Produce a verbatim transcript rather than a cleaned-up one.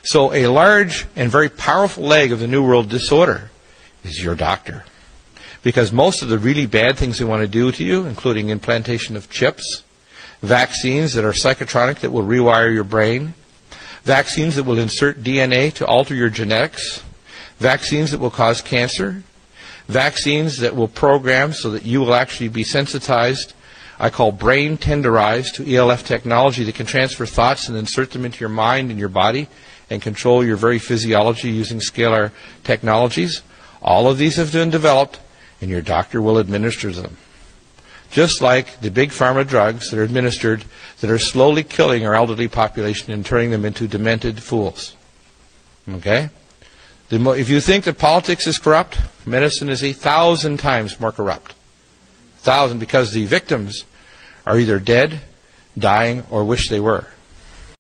So a large and very powerful leg of the New World disorder is your doctor. Because most of the really bad things they want to do to you, including implantation of chips, vaccines that are psychotronic that will rewire your brain, vaccines that will insert D N A to alter your genetics, vaccines that will cause cancer, vaccines that will program so that you will actually be sensitized, I call brain tenderized, to E L F technology that can transfer thoughts and insert them into your mind and your body and control your very physiology using scalar technologies. All of these have been developed, and your doctor will administer them. Just like the big pharma drugs that are administered that are slowly killing our elderly population and turning them into demented fools. Okay? The mo- if you think that politics is corrupt, medicine is a thousand times more corrupt. A thousand, because the victims are either dead, dying, or wish they were.